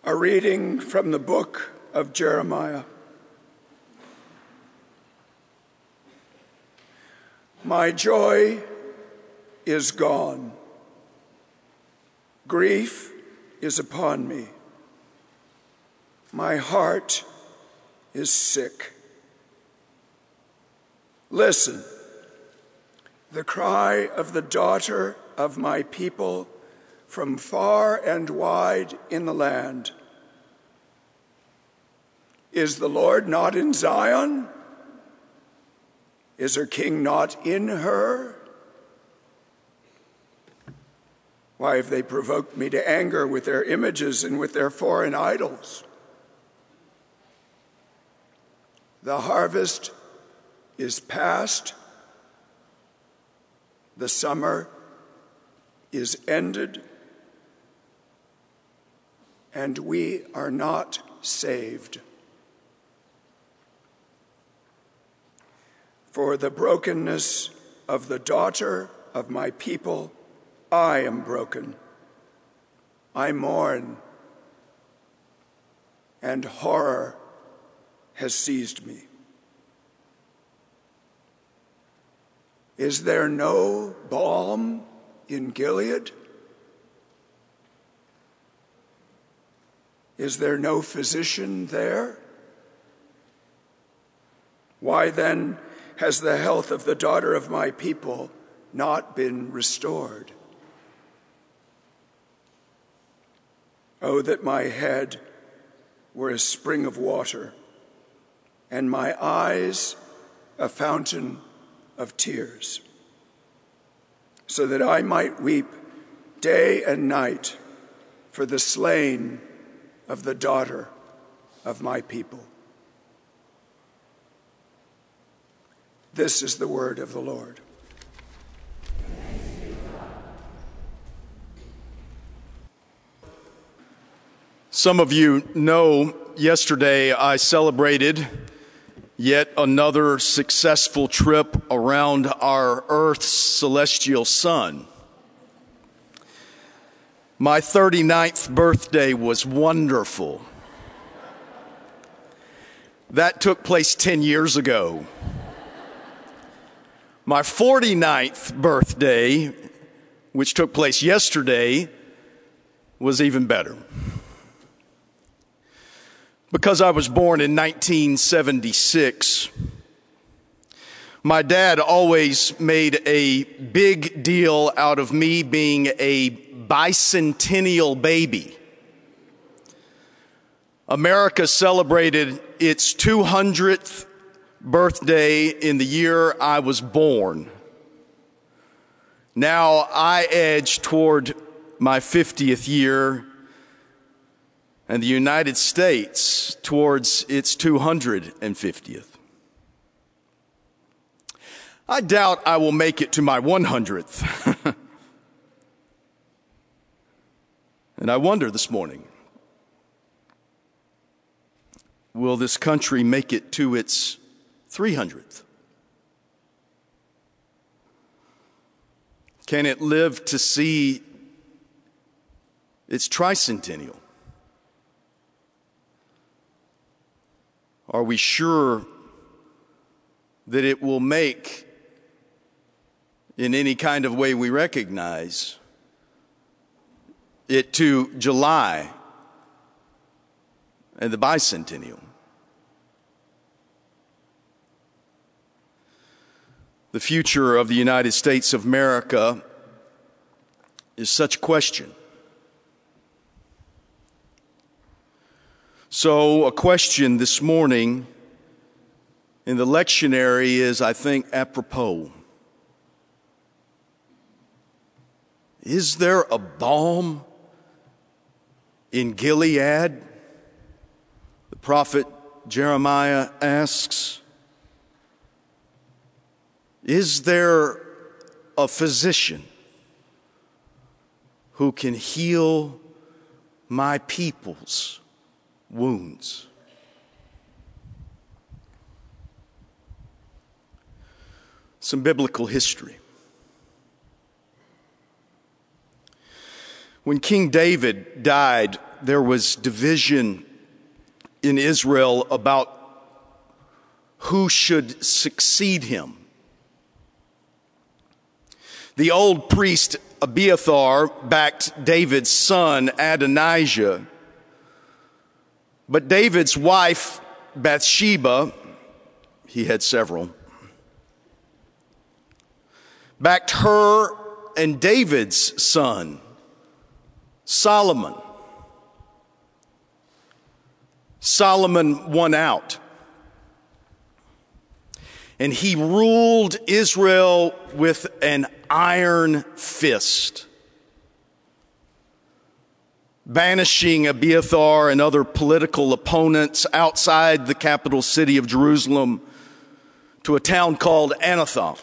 A reading from the book of Jeremiah. My joy is gone. Grief is upon me. My heart is sick. Listen, the cry of the daughter of my people from far and wide in the land. Is the Lord not in Zion? Is her king not in her? Why have they provoked me to anger with their images and with their foreign idols? The harvest is past. The summer is ended. And we are not saved. For the brokenness of the daughter of my people, I am broken. I mourn, and horror has seized me. Is there no balm in Gilead? Is there no physician there? Why then has the health of the daughter of my people not been restored? Oh, that my head were a spring of water, and my eyes a fountain of tears, so that I might weep day and night for the slain of the daughter of my people. This is the word of the Lord. Some of you know yesterday I celebrated yet another successful trip around our Earth's celestial sun. My 39th birthday was wonderful. That took place 10 years ago. My 49th birthday, which took place yesterday, was even better. Because I was born in 1976, my dad always made a big deal out of me being a bicentennial baby. America celebrated its 200th birthday in the year I was born. Now I edge toward my 50th year, and the United States towards its 250th. I doubt I will make it to my 100th. And I wonder this morning, will this country make it to its 300th? Can it live to see its tricentennial? Are we sure that it will make, in any kind of way we recognize, it to July and the bicentennial? The future of the United States of America is such a question. So a question this morning in the lectionary is, I think, apropos. Is there a balm in Gilead? The prophet Jeremiah asks. Is there a physician who can heal my people's wounds? Some biblical history. When King David died, there was division in Israel about who should succeed him. The old priest Abiathar backed David's son Adonijah, but David's wife Bathsheba, he had several, backed her and David's son Solomon. Solomon won out, and he ruled Israel with an iron fist, banishing Abiathar and other political opponents outside the capital city of Jerusalem to a town called Anathoth.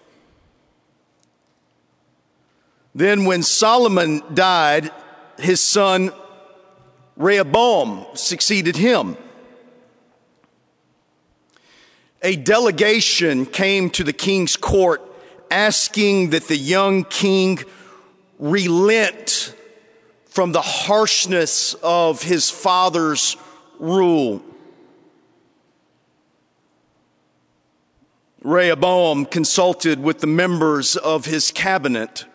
Then when Solomon died, his son Rehoboam succeeded him. A delegation came to the king's court asking that the young king relent from the harshness of his father's rule. Rehoboam consulted with the members of his cabinet,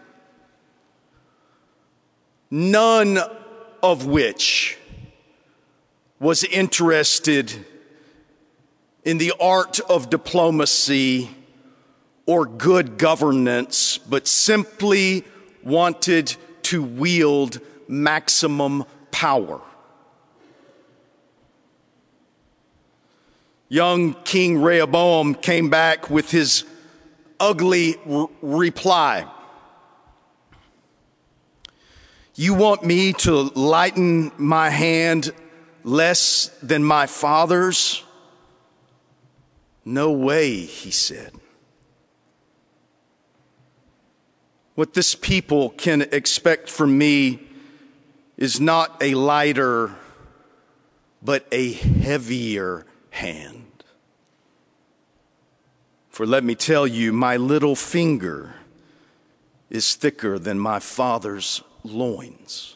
none of which was interested in the art of diplomacy or good governance, but simply wanted to wield maximum power. Young King Rehoboam came back with his ugly reply. You want me to lighten my hand less than my father's? No way, he said. What this people can expect from me is not a lighter, but a heavier hand. For let me tell you, my little finger is thicker than my father's loins.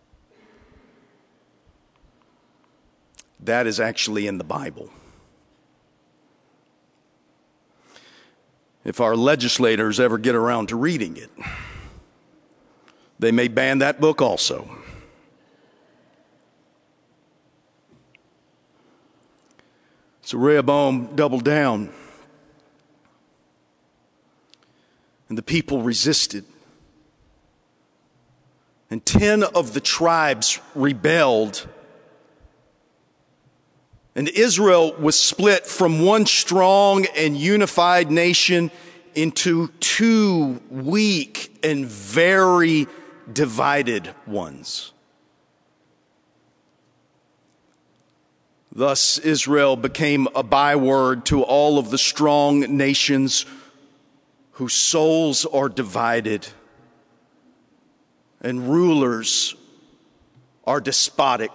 That is actually in the Bible. If our legislators ever get around to reading it, they may ban that book also. So Rehoboam doubled down, and the people resisted. And 10 of the tribes rebelled. And Israel was split from one strong and unified nation into two weak and very divided ones. Thus, Israel became a byword to all of the strong nations whose souls are divided and rulers are despotic.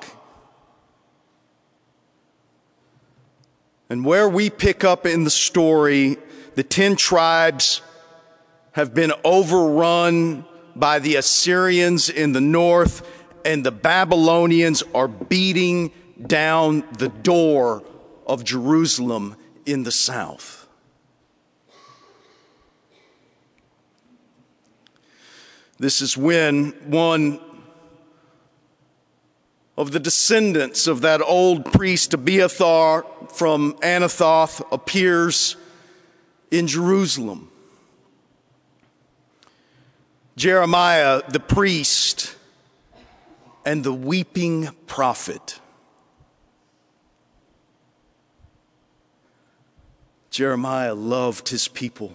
And where we pick up in the story, the 10 tribes have been overrun by the Assyrians in the north, and the Babylonians are beating down the door of Jerusalem in the south. This is when one of the descendants of that old priest Abiathar from Anathoth appears in Jerusalem. Jeremiah the priest and the weeping prophet. Jeremiah loved his people.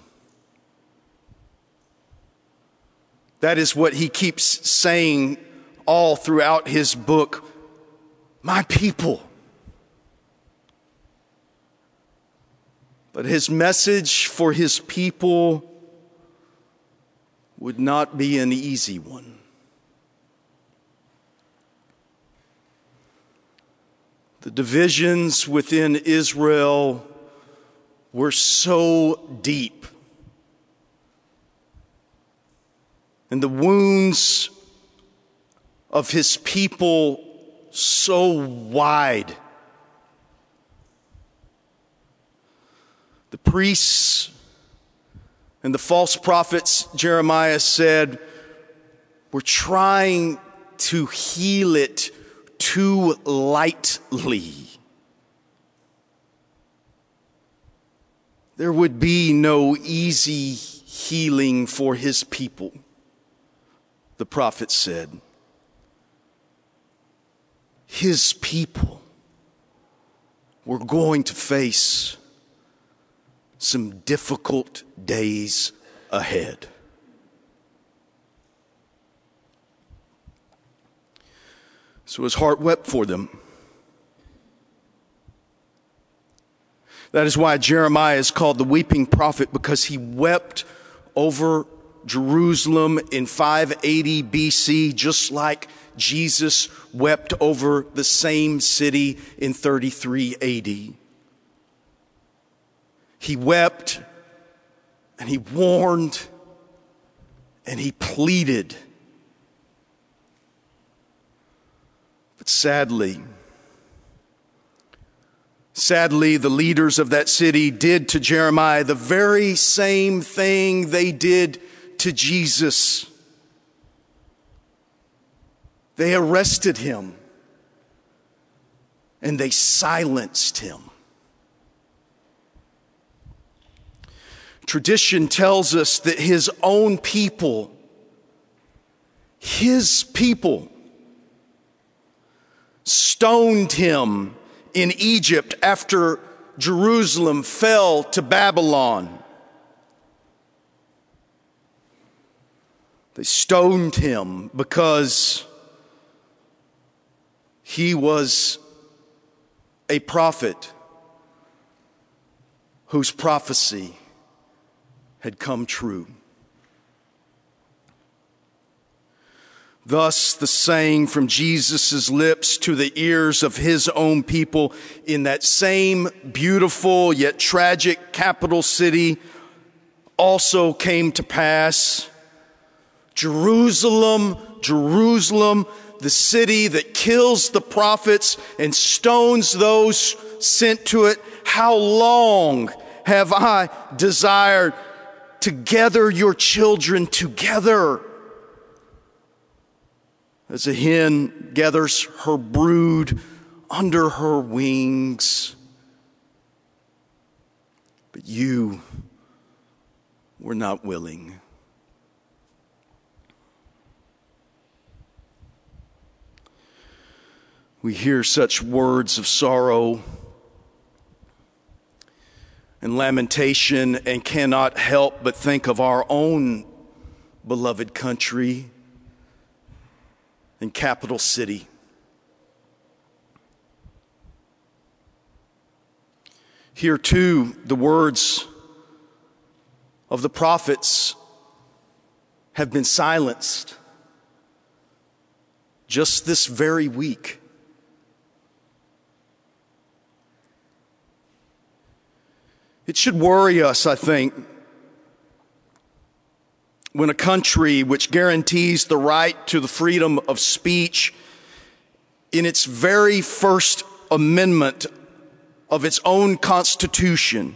That is what he keeps saying all throughout his book. My people. But his message for his people would not be an easy one. The divisions within Israel were so deep, and the wounds of his people so wide. The priests and the false prophets, Jeremiah said, were trying to heal it too lightly. There would be no easy healing for his people, the prophet said. His people were going to face some difficult days ahead. So his heart wept for them. That is why Jeremiah is called the weeping prophet, because he wept over Jerusalem in 580 BC, just like Jesus wept over the same city in 33 AD. He wept and he warned and he pleaded. But sadly, the leaders of that city did to Jeremiah the very same thing they did to Jesus. They arrested him and they silenced him. Tradition tells us that his own people, stoned him in Egypt after Jerusalem fell to Babylon. They stoned him because he was a prophet whose prophecy had come true. Thus, the saying from Jesus' lips to the ears of his own people in that same beautiful yet tragic capital city also came to pass. Jerusalem, Jerusalem, the city that kills the prophets and stones those sent to it, how long have I desired to gather your children together as a hen gathers her brood under her wings. But you were not willing. We hear such words of sorrow and lamentation and cannot help but think of our own beloved country and capital city. Here too, the words of the prophets have been silenced just this very week. It should worry us, I think, when a country which guarantees the right to the freedom of speech in its very first amendment of its own constitution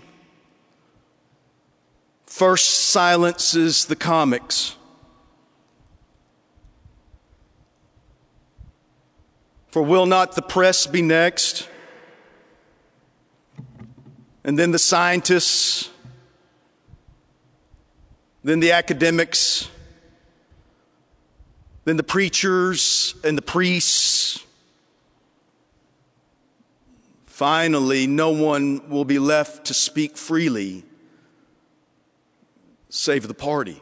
first silences the comics. For will not the press be next? And then the scientists, then the academics, then the preachers and the priests. Finally, no one will be left to speak freely, save the party.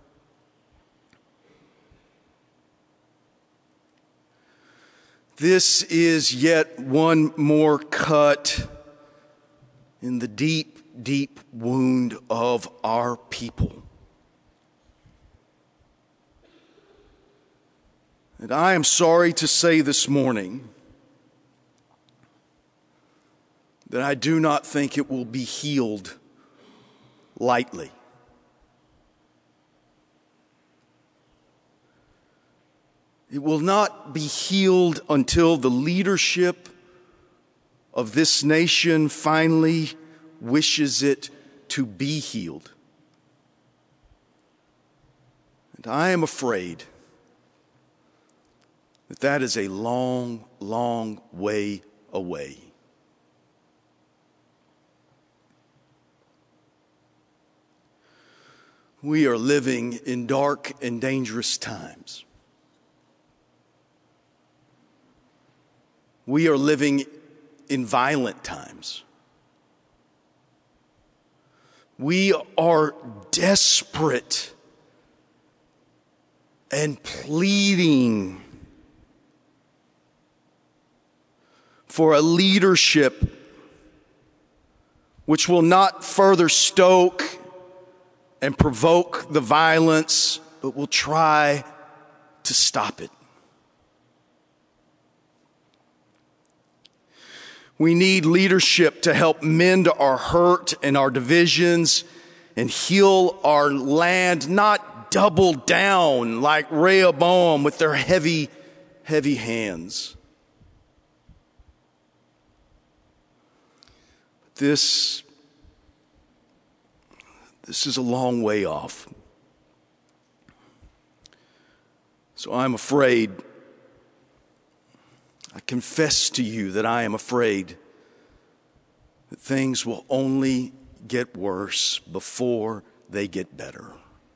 This is yet one more cut in the deep, deep wound of our people. And I am sorry to say this morning that I do not think it will be healed lightly. It will not be healed until the leadership of this nation finally wishes it to be healed. And I am afraid that that is a long, long way away. We are living in dark and dangerous times. We are living in violent times. We are desperate and pleading for a leadership which will not further stoke and provoke the violence, but will try to stop it. We need leadership to help mend our hurt and our divisions and heal our land, not double down like Rehoboam with their heavy, heavy hands. This is a long way off. So I'm afraid, I confess to you that I am afraid that things will only get worse before they get better.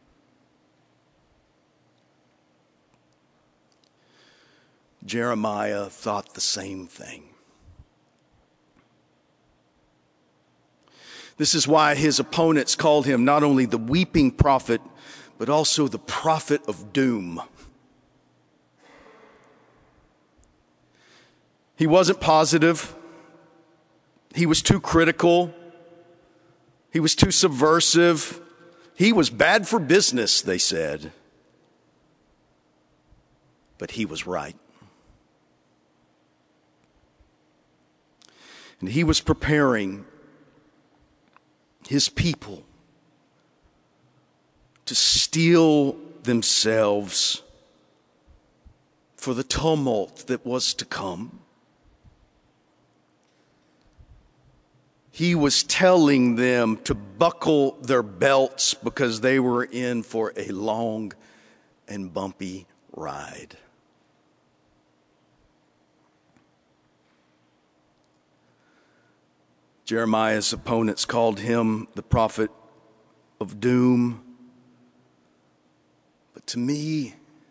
Jeremiah thought the same thing. This is why his opponents called him not only the weeping prophet, but also the prophet of doom. He wasn't positive. He was too critical. He was too subversive. He was bad for business, they said. But he was right. And he was preparing his people to steel themselves for the tumult that was to come. He was telling them to buckle their belts because they were in for a long and bumpy ride. Jeremiah's opponents called him the prophet of doom. But to me,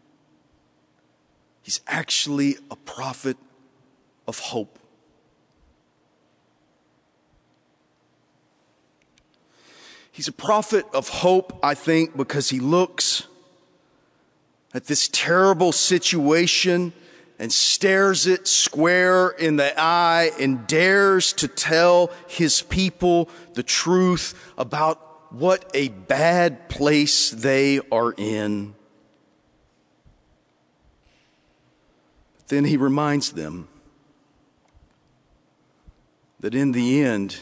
he's actually a prophet of hope. He's a prophet of hope, I think, because he looks at this terrible situation and stares it square in the eye and dares to tell his people the truth about what a bad place they are in. Then he reminds them that in the end,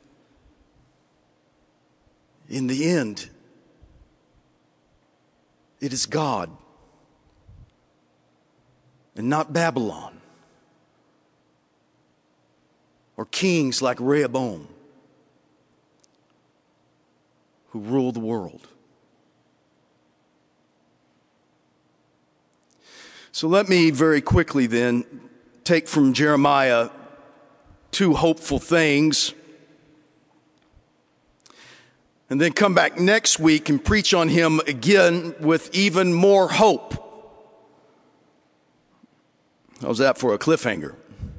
it is God and not Babylon or kings like Rehoboam who rule the world. So let me very quickly then take from Jeremiah two hopeful things, and then come back next week and preach on him again with even more hope. How's that for a cliffhanger?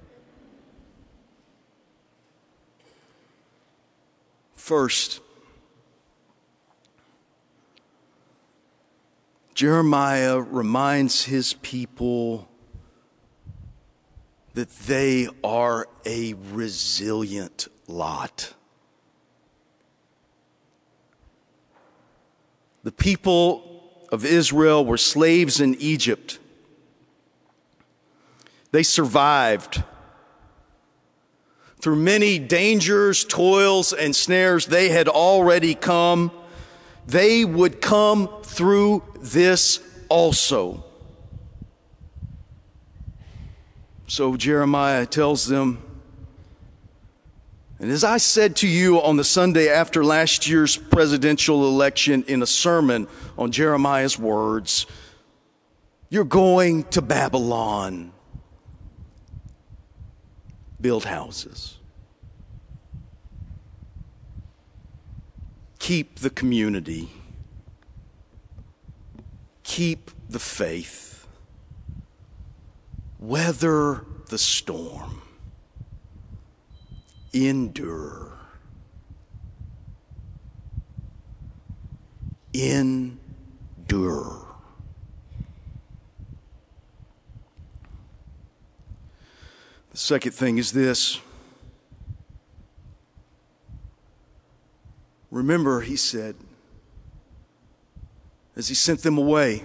First, Jeremiah reminds his people that they are a resilient lot. The people of Israel were slaves in Egypt. They survived. Through many dangers, toils, and snares they had already come. They would come through this also. So Jeremiah tells them, and as I said to you on the Sunday after last year's presidential election in a sermon on Jeremiah's words, you're going to Babylon. Build houses. Keep the community. Keep the faith. Weather the storm. Endure. Endure. The second thing is this. Remember, he said, as he sent them away,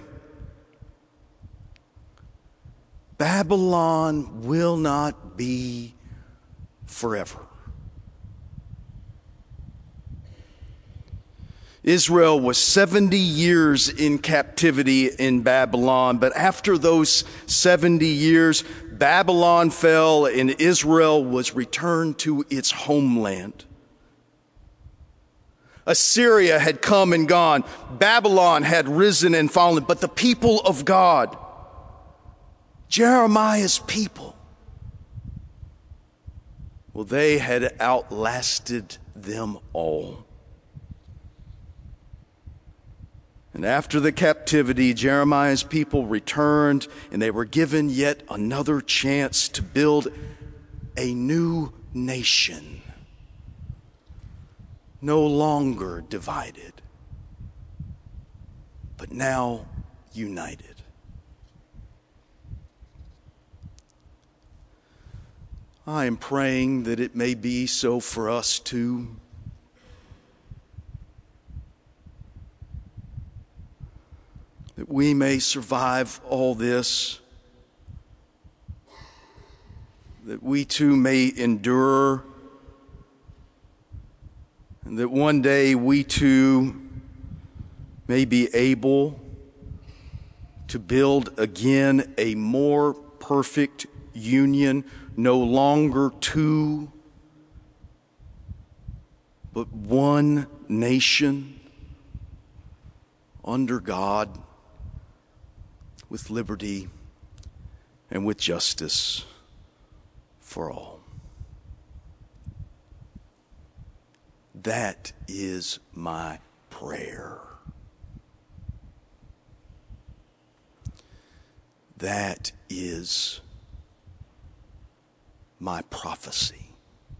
Babylon will not be forever. Israel was 70 years in captivity in Babylon, but after those 70 years, Babylon fell and Israel was returned to its homeland. Assyria had come and gone. Babylon had risen and fallen, but the people of God, Jeremiah's people, well, they had outlasted them all. And after the captivity, Jeremiah's people returned, and they were given yet another chance to build a new nation, no longer divided, but now united. I am praying that it may be so for us too. That we may survive all this, that we too may endure, and that one day we too may be able to build again a more perfect union, no longer two, but one nation under God, with liberty and with justice for all. That is my prayer. That is my prophecy.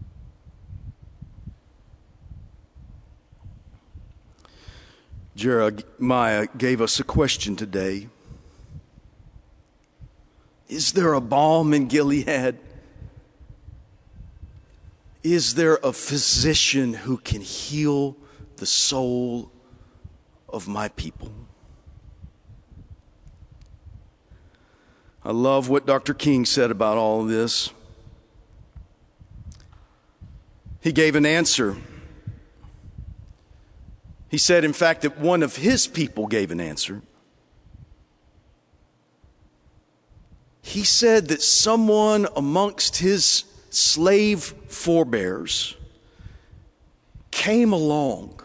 Jeremiah gave us a question today. Is there a balm in Gilead? Is there a physician who can heal the soul of my people? I love what Dr. King said about all of this. He gave an answer. He said, in fact, that one of his people gave an answer. He said that someone amongst his slave forebears came along,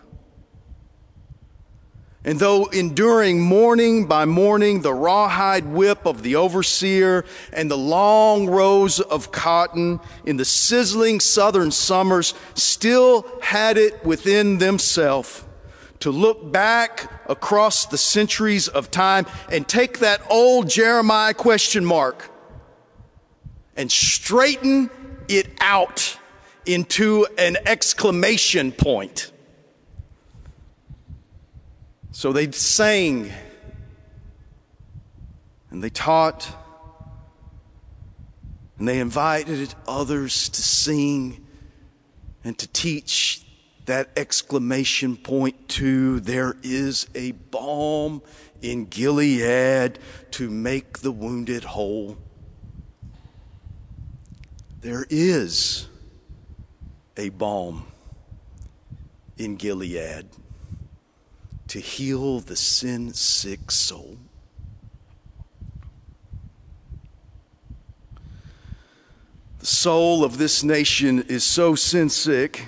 and though enduring morning by morning the rawhide whip of the overseer and the long rows of cotton in the sizzling southern summers, still had it within themselves to look back across the centuries of time and take that old Jeremiah question mark and straighten it out into an exclamation point. So they sang and they taught and they invited others to sing and to teach. That exclamation point too, there is a balm in Gilead to make the wounded whole. There is a balm in Gilead to heal the sin-sick soul. The soul of this nation is so sin sick,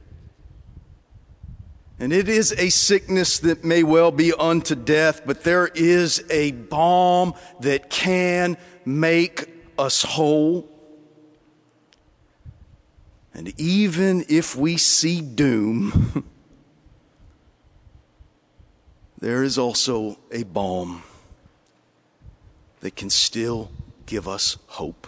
and it is a sickness that may well be unto death, but there is a balm that can make us whole. And even if we see doom, there is also a balm that can still give us hope.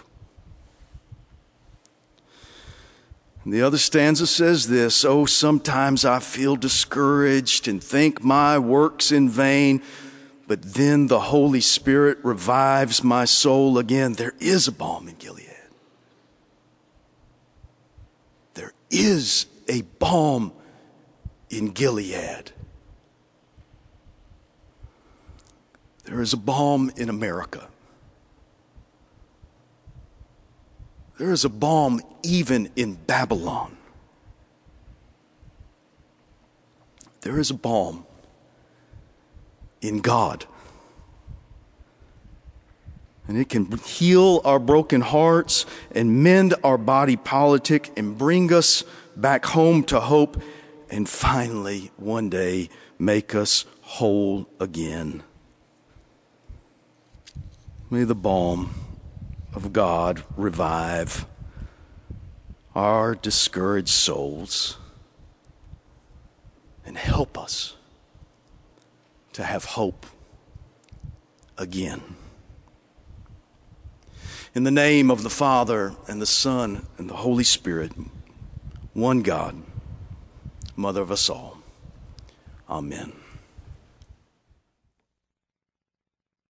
And the other stanza says this: "Oh, sometimes I feel discouraged and think my work's in vain, but then the Holy Spirit revives my soul again." There is a balm in Gilead. There is a balm in Gilead. There is a balm in America. There is a balm even in Babylon. There is a balm in God. And it can heal our broken hearts and mend our body politic and bring us back home to hope and finally one day make us whole again. May the balm of God revive our discouraged souls and help us to have hope again. In the name of the Father and the Son and the Holy Spirit, one God, Mother of us all. Amen.